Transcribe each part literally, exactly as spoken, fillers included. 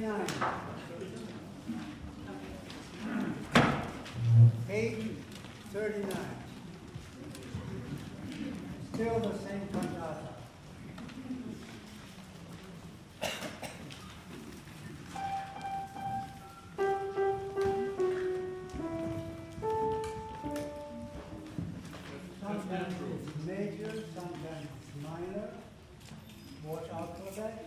thirty-nine. Page thirty-nine. Still the same cantata. Sometimes it's major, sometimes it's minor. Watch out for that.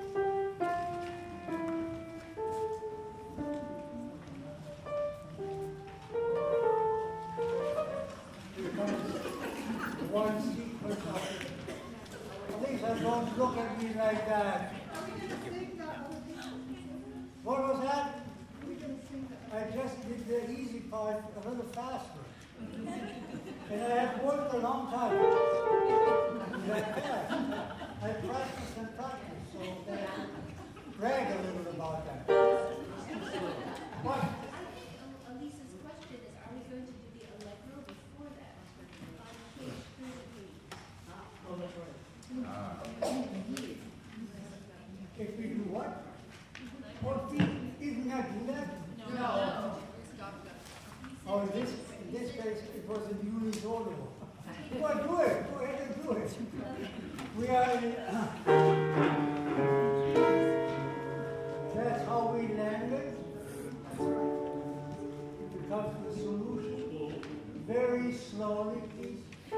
Here comes one sequence of it. Lisa, don't look at me like that. What was that? I just did the easy part a little faster. And I have worked a long time. Like that. I practice and practice, so that I can brag a little about that. What? Elisa's question is, are we going to do the allegro before that? On page thirty-three. If we do what? Or isn't that do that? No. Oh, in this, in this case, it was a unisono. Well, do it. Go ahead and do it. We are in, uh, that's how we landed. It becomes the solution. Very slowly, please.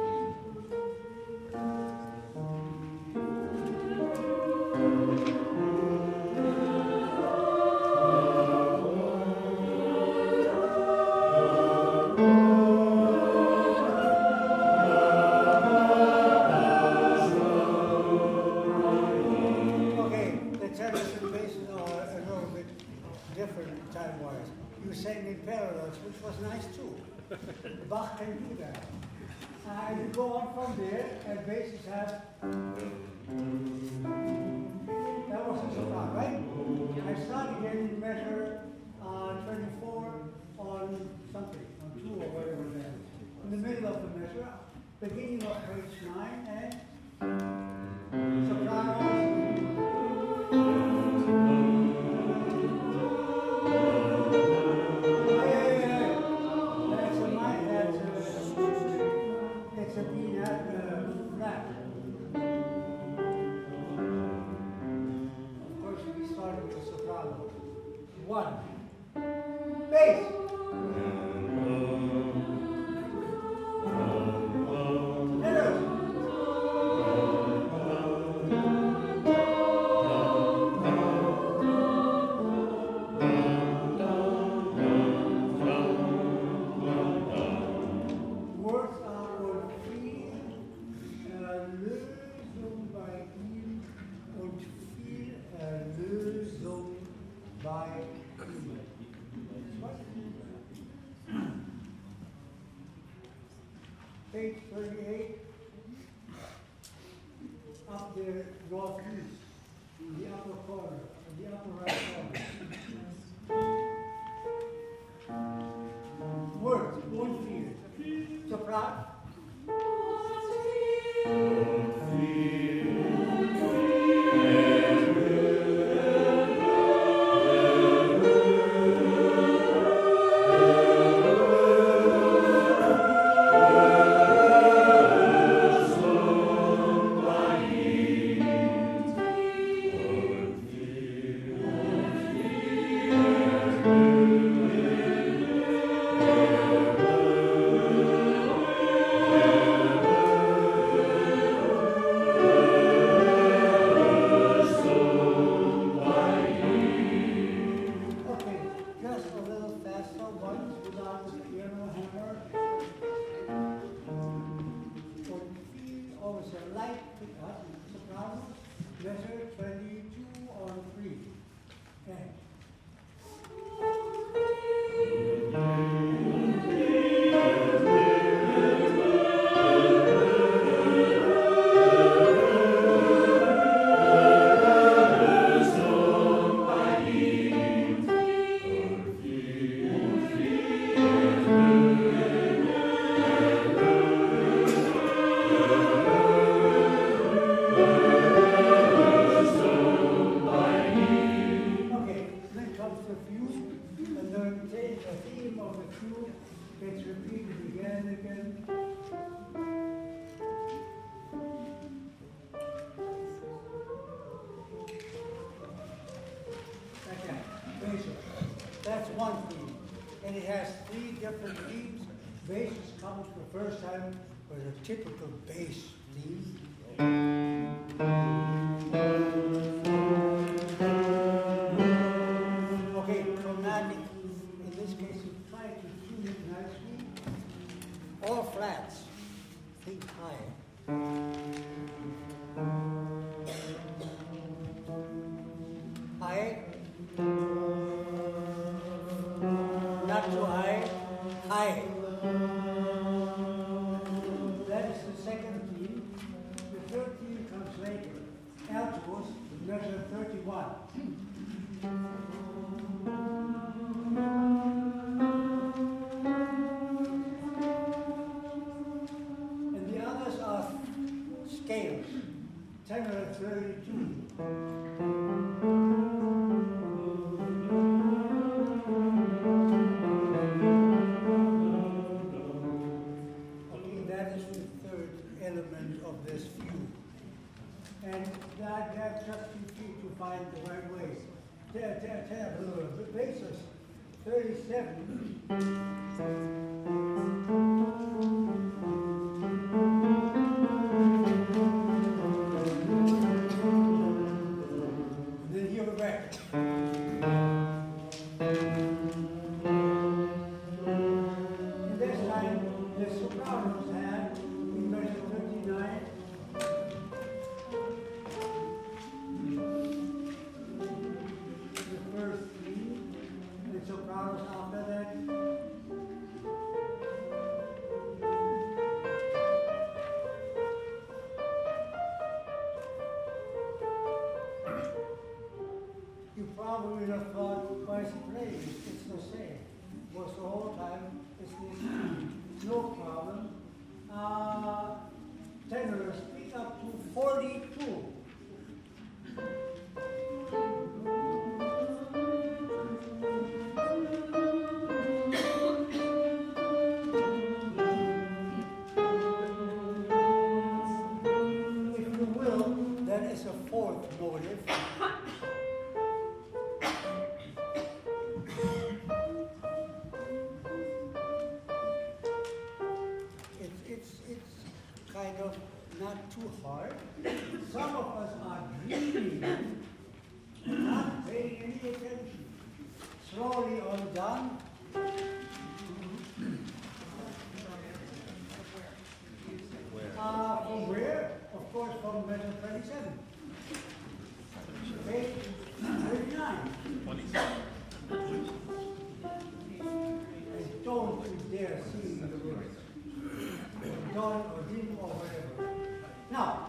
You sang in parallels, which was nice too. Bach can do that. And you go on from there, and basses have. That was a soprano, right? I start again in measure uh, twenty-four on something, on two or whatever it is. In the middle of the measure, beginning of page nine, and sopranos. It's a B at uh, flat. Of course, we started with the soprano. One. Bass. Tenors. Page thirty-eight, up there, northeast, in the upper corner, in the upper right corner. Words, one field. Soprano. Measure twenty-two on three. Okay. Okay. one theme, and it has three different themes. Bass is coming for the first time with a typical bass theme. Okay, chromatic. In this case, you try to tune it nicely. All flats. Think high. High. Not too high. High. That is the second theme. The third theme comes later. Altos, measure thirty-one. And the others are scales. Tenor thirty-two. Of this fugue. And that, that just you need to find the right ways. The basis, thirty-seven. Then you're back. In this line, the sopranos had in measure thirty-nine. After that, you probably have thought by playing it's the same. Was the whole time it's this no problem. Uh, tenor speak up to forty-two. Is a fourth motive. It's, it's, it's kind of not too hard. Some of us are dreaming and not paying any attention. Slowly on down. Uh, from where? Of course, from measure twenty-seven. Okay, thirty-nine. twenty-seven. And don't you dare see the words. Don't or didn't or whatever. Now,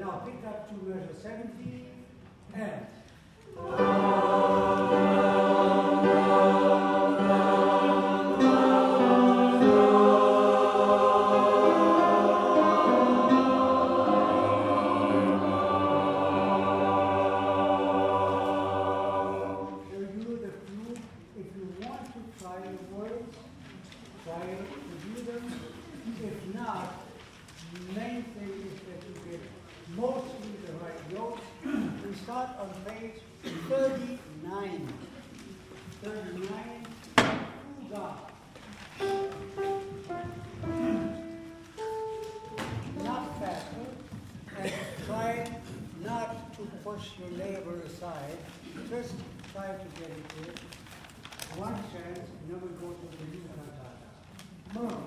Now pick up to measure seventeen and your neighbor aside, just try to get it to it. One chance, and then we go to the new cantata.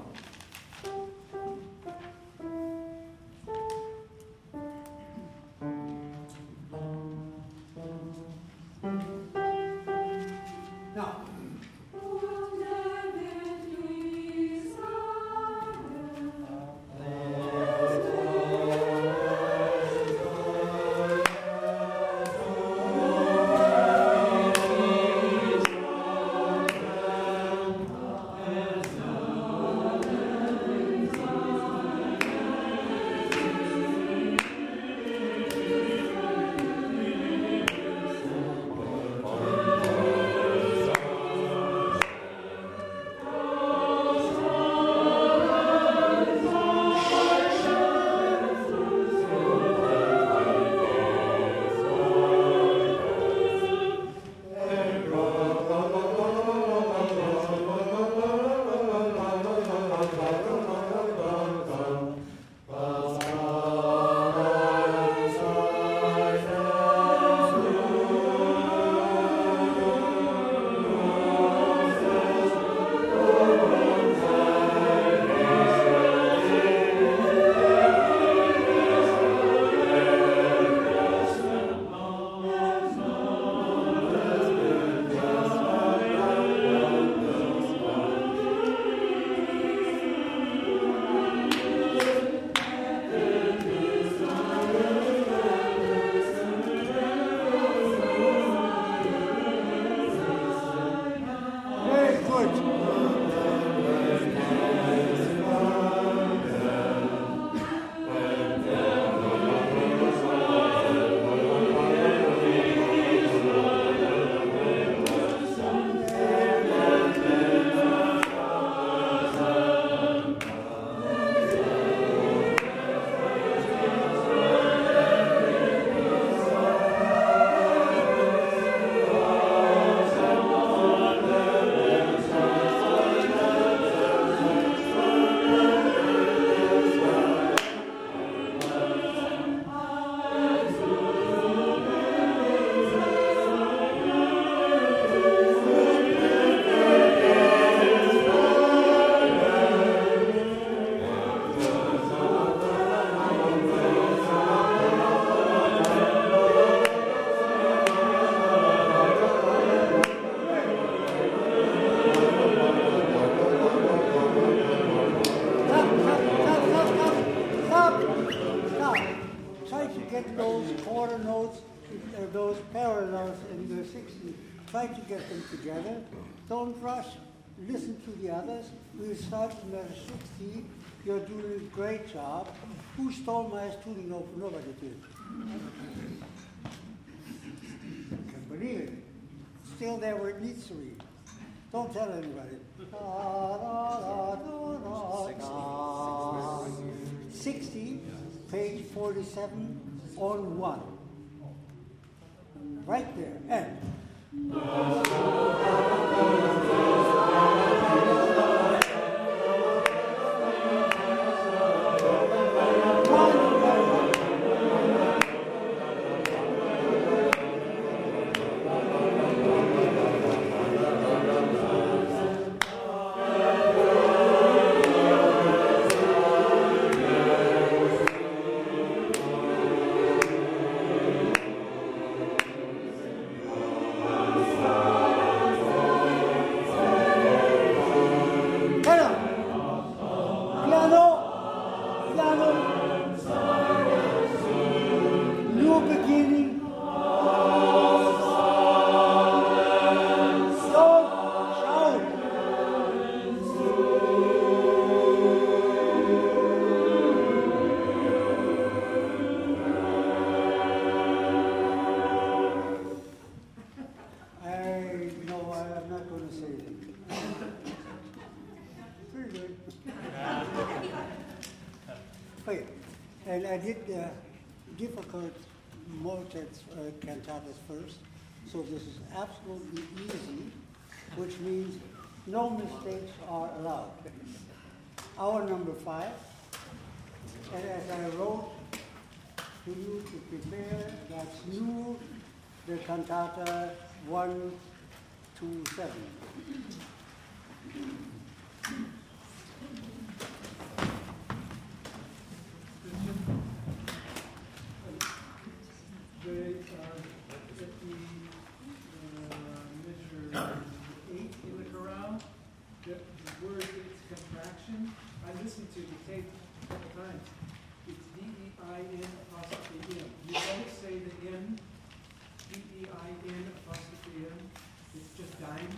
Now, try to get them together. Don't rush. Listen to the others. We'll start in measure sixty. You're doing a great job. Who stole my student? No, nobody did. Can't believe it. Still there where it needs to be. Don't tell anybody. Da, da, da, da, da. sixty, page forty-seven, on one. Right there. And I did uh, difficult motets, uh, cantatas first, so this is absolutely easy, which means no mistakes are allowed. Hour number five, and as I wrote to you to prepare, that's new, the cantata one, two, seven. They are at the uh, measure eight in the chorale. The, the word its contraction. I listened to the tape a couple times. It's D E I N apostrophe N. You don't say the N. D E I N apostrophe N. It's just dying.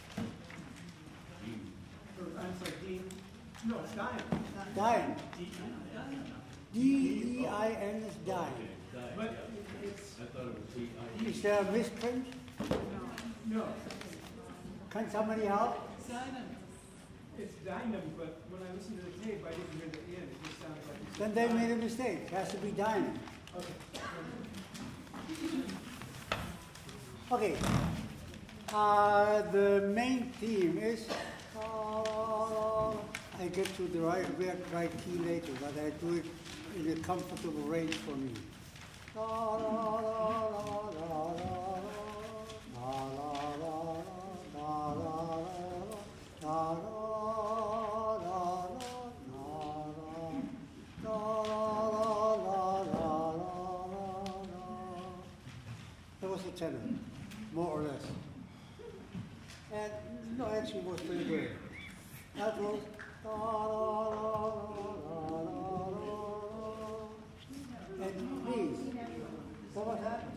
Or I'm sorry, Dean. No, it's dying. Dying. D E I N is dying. But it's I thought it was D I. Is there a misprint? no. Can somebody help? It's dynam, but when I listened to the tape, I didn't hear the N. It just sounded like it's Then they made a mistake. It has to be dying. Okay. Okay. Uh, the main theme is, uh, I get to the right, right, right key later, but I do it in a comfortable range for me. That was the tenor, more or less. And no, actually, it was pretty good. That was. And please, what was that?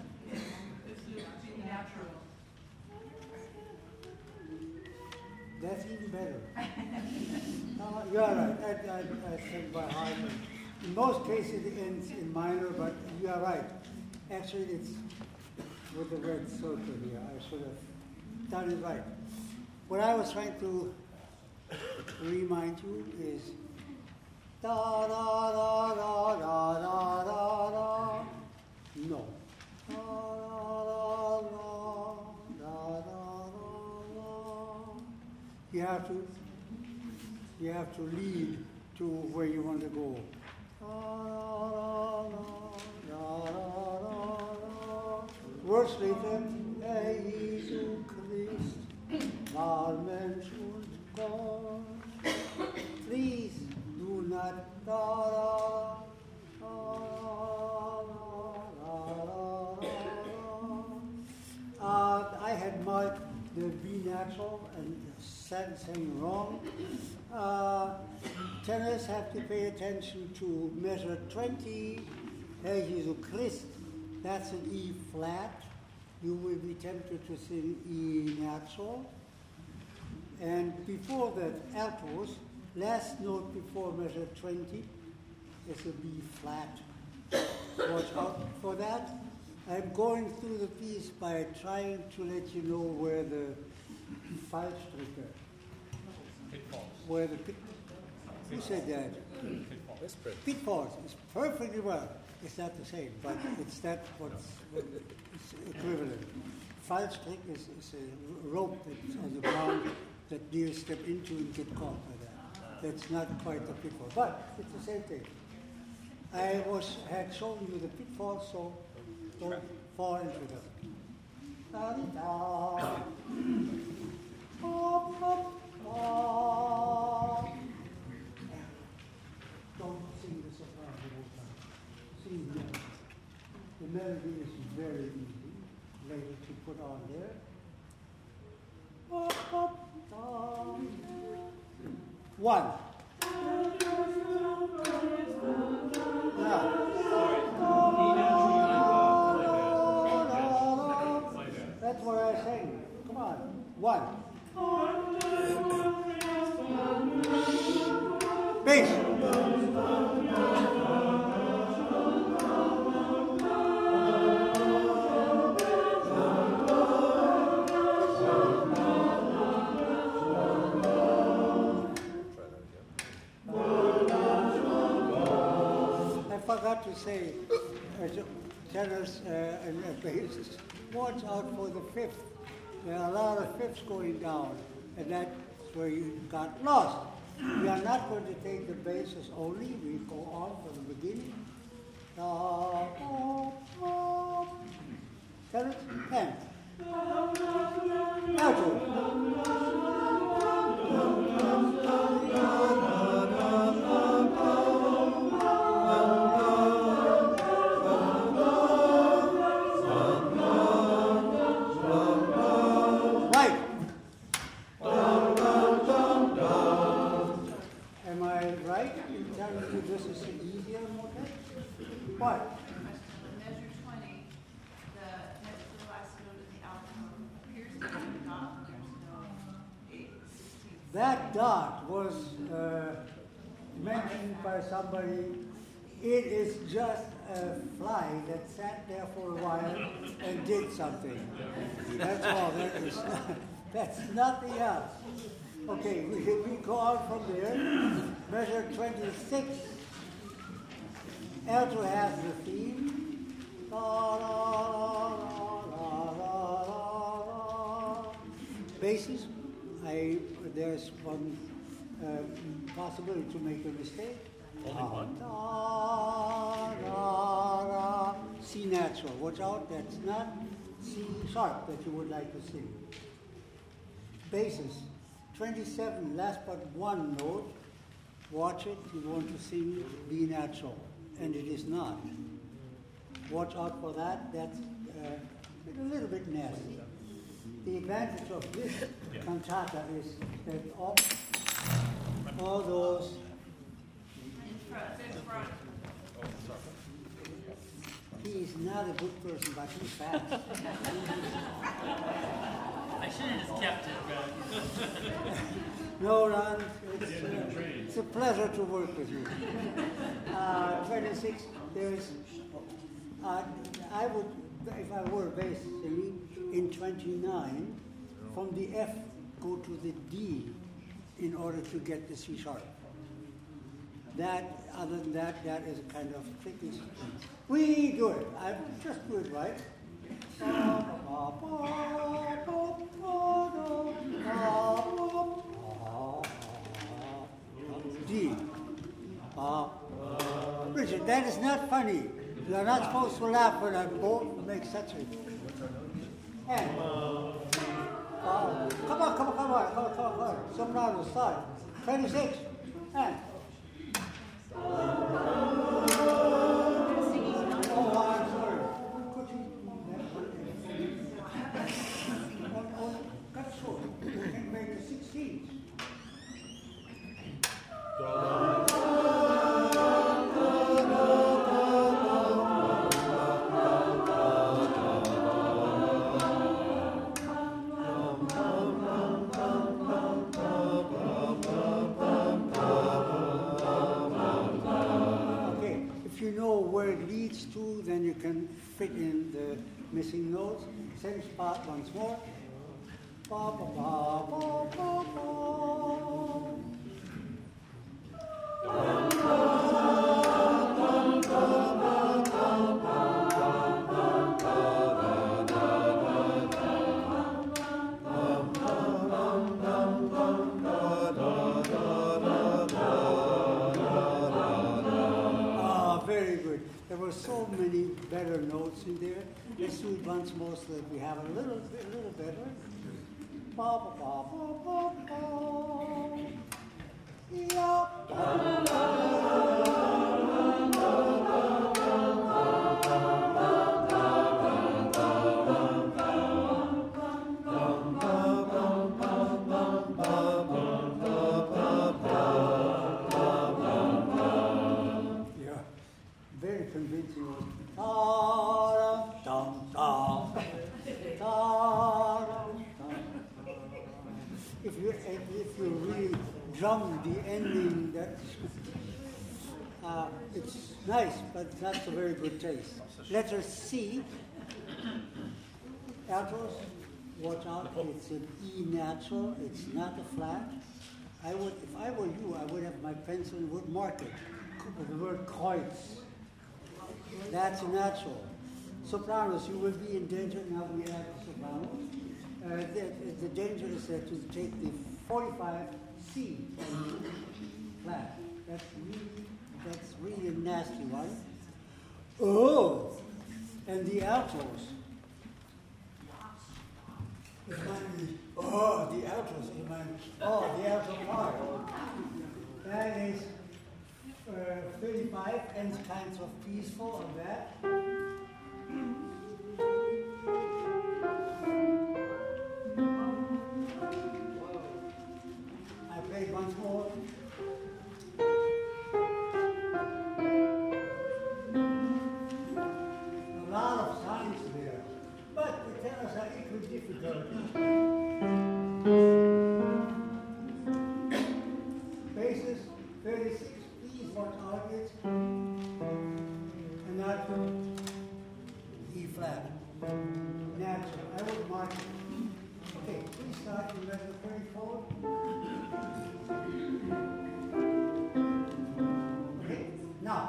That's even better. Uh, you're right. I, I, I said by heart. In most cases, it ends in minor, but you are right. Actually, it's with the red circle here. I should have done it right. What I was trying to remind you is da da da da da da da da. No. Da da da da da da. You have to. You have to lead to where you want to go. Da da da da da. Words later. Herr Jesu Christ, war Mensch und Gott. Please do not da da da da da. Uh, I had marked the B natural and said saying wrong. Uh, tenors have to pay attention to measure twenty. Herr Jesu Christ, that's an E flat. You will be tempted to sing E natural. And before that, altos, last note before measure twenty is a B flat. Watch out for that. I'm going through the piece by trying to let you know where the Fallstricke, where the pit, who said that? Pitfalls. Pitfalls is perfectly well. It's not the same, but it's that what's it's equivalent. Fallstrick is, is a rope that's on the ground that deer step into and get caught by that. That's not quite the pitfall, but it's the same thing. I was had shown you the pitfalls, so don't fall into them. Da-di-da. Hop, hop, hop. Don't sing the soprano the whole time. Sing the melody. The melody is very easy, later to put on there. Hop, hop, hop. One. Now. That's what I sang. Come on. One. Bass. I forgot to say, uh, to tenors uh, and uh, bassists, watch out for the fifth. There are a lot of fifths going down, and that's where you got lost. We are not going to take the basses only. We go on from the beginning. Da, da, da. Tenors, and alto. Am I right in telling you this is an easier motet? What? Measure twenty, the next to the last note in the alto appears to be a dot, there's no eight sixteenths. That dot was uh, mentioned by somebody. It is just a fly that sat there for a while and did something. That's all. That is, that's nothing else. Okay, we, we go on from there. Measure twenty-six. Alto has the theme. La, la, la, la, la, la. Basses, I, there's one uh, possibility to make a mistake. Only one? Da, da, da. C natural. Watch out, that's not C sharp that you would like to sing. Basses, twenty-seven, last but one note. Watch it, you want to sing B natural, and it is not. Watch out for that, that's uh, a little bit nasty. The advantage of this Yeah. cantata is that all, all those In front, in front. he is not a good person, but he's fast. I should have just kept it, but No, Ron, it's, uh, it's a pleasure to work with you. Uh, twenty-six, there's, uh, I would, if I were bass singing, in twenty-nine, from the F, go to the D in order to get the C sharp. That, other than that, that is a kind of tricky. We do it. I just do it right. D. Uh, Richard, that is not funny. You are not supposed to laugh when I both make such a. And. Uh, come on, come on, come on, come on, come on, come on. Soprano, start. twenty-six. And. Oh, I'm sorry. Could you? Oh, oh, cut short. You can make a sixteen. Okay, if you know where it leads to, then you can fit in the missing notes. Same spot once more. Ba, ba, ba, ba, ba, ba. Ah, very good. There were so many better notes in there. Let's do it once more so that we have a little bit, a little better. Ba, ba, ba, ba, ba, ba. Yeah. Yeah, very convincing. Ta-dum-dum-dum. Ta-dum-dum-dum. If you if you really drum the ending, that uh, it's nice, but it's not a very good taste. Letter C, altos, watch out. It's an E natural. It's not a flat. I would, if I were you, I would have my pencil and would mark it with the word Kreuz. That's natural. Sopranos, you will be in danger, now we have the sopranos. Uh, the, the danger is uh, to take the forty-five C flat. That's really, that's really a nasty one. Oh, and the altos. It might be, oh, the altos, it might be, oh, the alto part. That is uh, thirty-five and kinds of peaceful on that. I played once more. A lot of signs there, but the tenors are equally difficult. Basses, thirty-six, please watch out it. And that E flat. Natural. I would mark it. Okay, please start in measure thirty-four. Okay, now.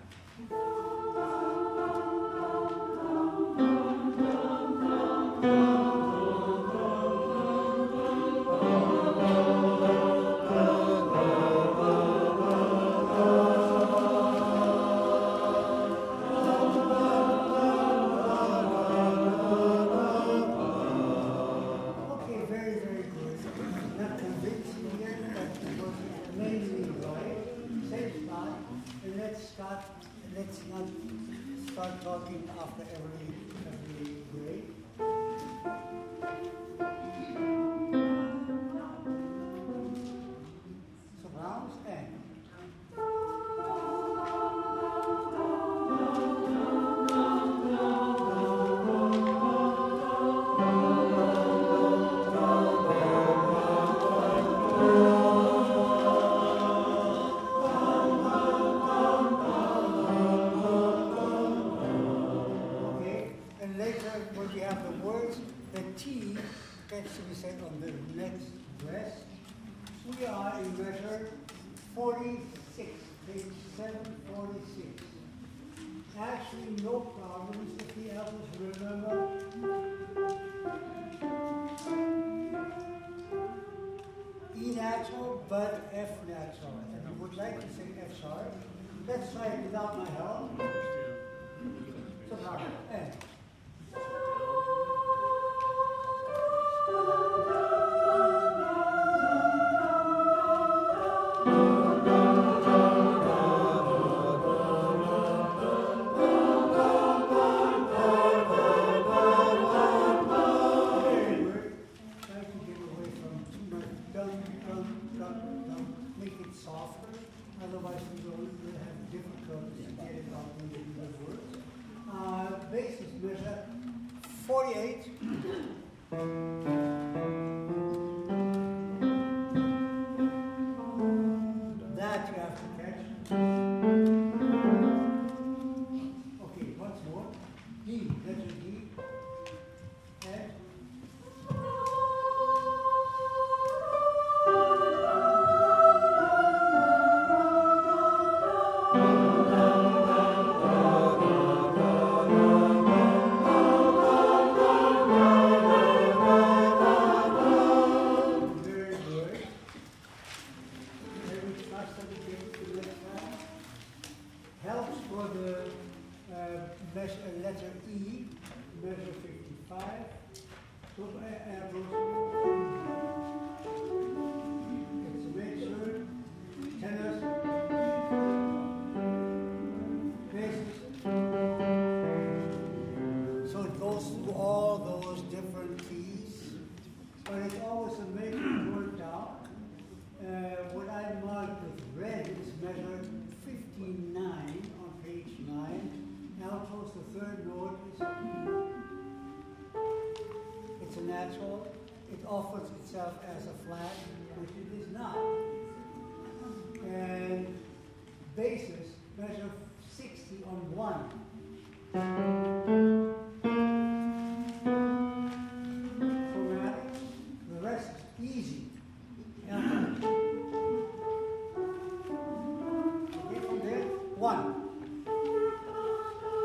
Okay, very, very good. Not convinced yet, but it was mainly right. Same spot, and let's start. Let's not start talking after every every grade. Sopranos and. Okay, and later when we have the words, the T gets to be said on the next dress. We are in measure forty-six, page seven forty-six. Actually, no problems if the others remember. E natural, but F natural. And I would like to sing F sharp. Let's try it without my help. Soprano, and. Very good. Try to get away from too much dum, dum, dum, dum. Make it softer. Otherwise, we will will have difficulties getting out in the the words. Uh, basis measure forty-eight. That you have to catch. Okay, once more. D, letter D. And. Very good. Maybe faster we get to the next one. Helps for the uh, measure, letter E, measure fifty-five. So, uh, uh, it's a major, tenors, basses. So it goes through all those different keys, but it's always a major word down. Uh, what I marked with red is measure fifty-nine on page nine. Altos, the third note is it's a natural. It offers itself as a flat, which it is not. And basses measure sixty on one. Chromatic, the rest is easy. Okay, from there, one.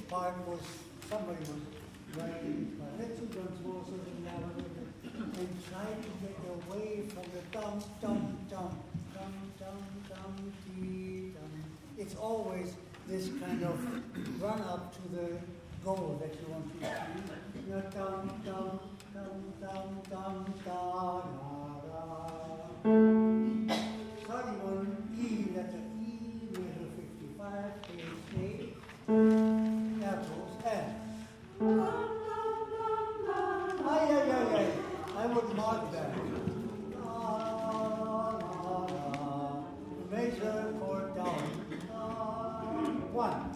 part was somebody was writing let's do also and try to get away from the dum dum dum dum dum dum dee dum. It's always this kind of run up to the goal that you want to achieve. You know, dum dum dum dum dum da da da. Starting on E, letter E, measure fifty-five, page eight. Apples and. Ay, ay, ay, ay. I would mark that. La, la, la. Major chord down. La, one.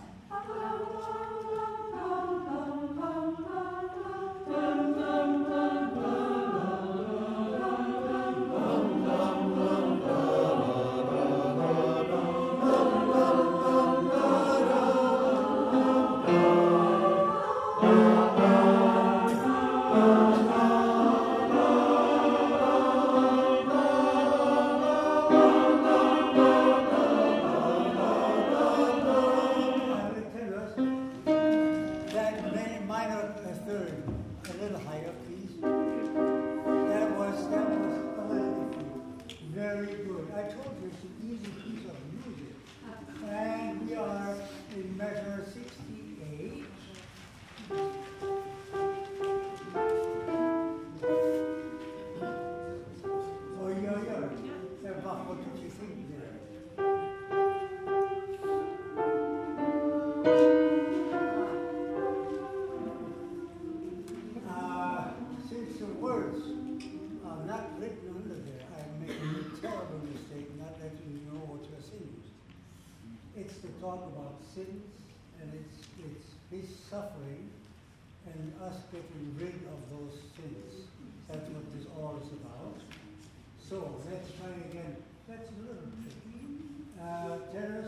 It's to talk about sins and it's, it's his suffering and us getting rid of those sins. That's what this all is about. So let's try again. That's a little tricky. Uh, tenors.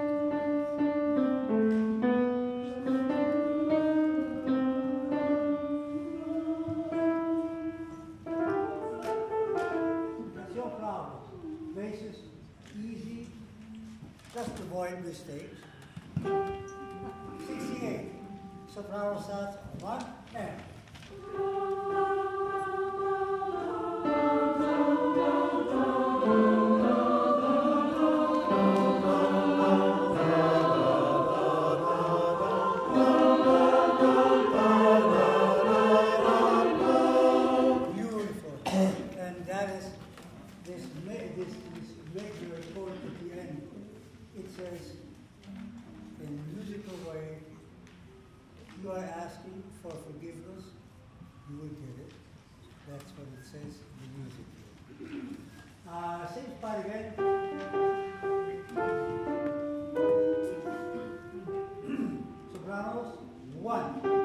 That's your problem. Basses, easy. Just avoid mistakes. sixty-eight. Soprano starts one and. Beautiful. And that is this, this, this regular chord at the end. It says, in a musical way, you are asking for forgiveness, you will get it. That's what it says in the music. Uh, same part again. Sopranos, one.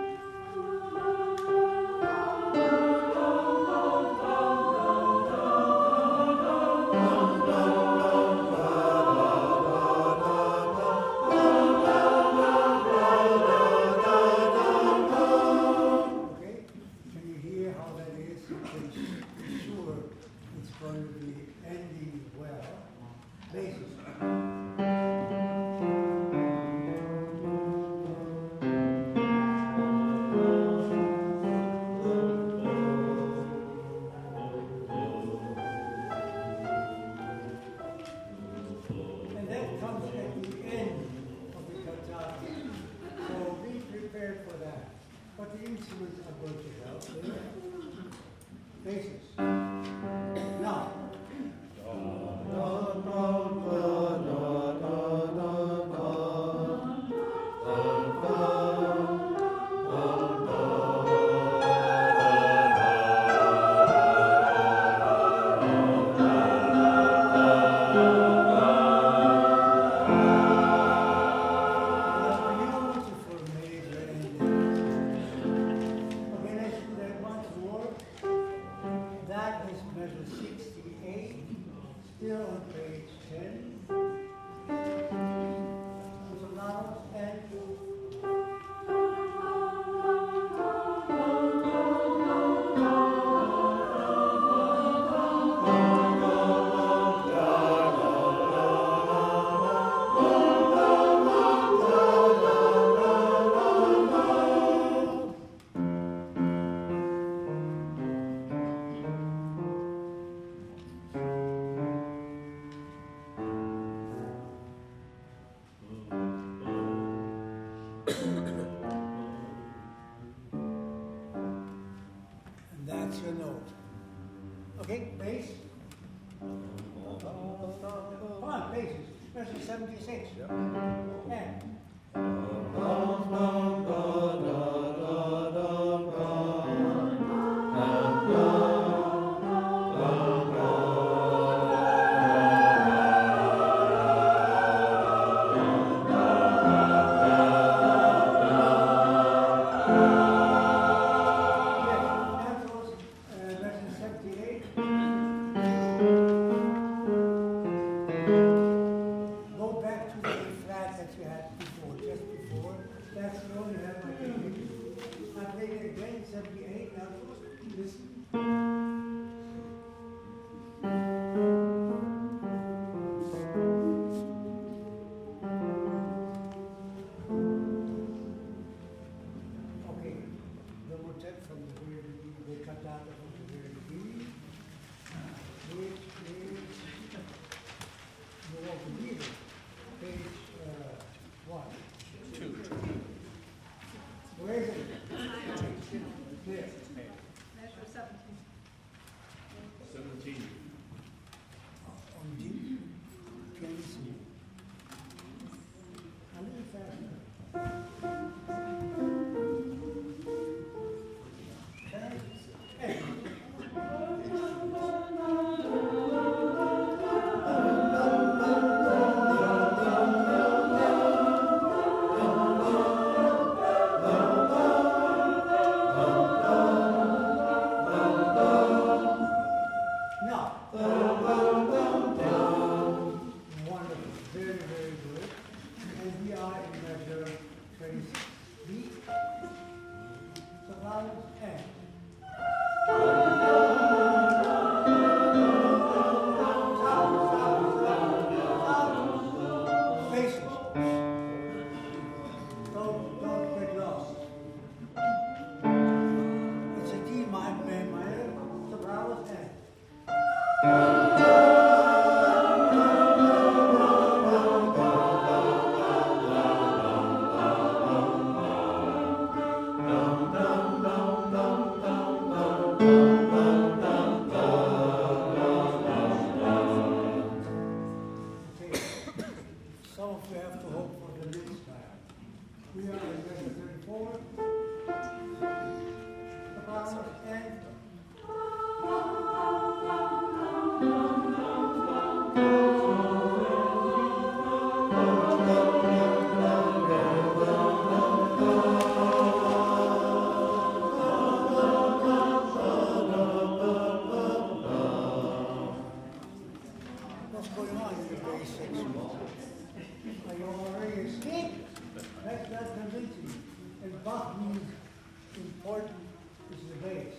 That seventy-six. And go back to the A flat that you had before, just before. That's the only have my baby. I played it again, seventy-eight, now listen. Okay, the motet from the very beginning, they cut out from the very beginning, which is you want to read it, page uh, what? Two. Where is it? There. Measure seventeen. Seventeen. On D. Can you see? A little faster. Okay. Hey. Now, wonderful, very, very good. And we are in measure twenty-six. B. So now it's N. Stop, stop, stop, stop. Faces. Don't, don't get lost. It's a D minor, minor, soprano, N. Okay. Some of you have to hope for the next time. We are in measure thirty-four. Soprano, and what's going on in your base section? Are you already asleep? That's not convincing. And Bach means important is the base.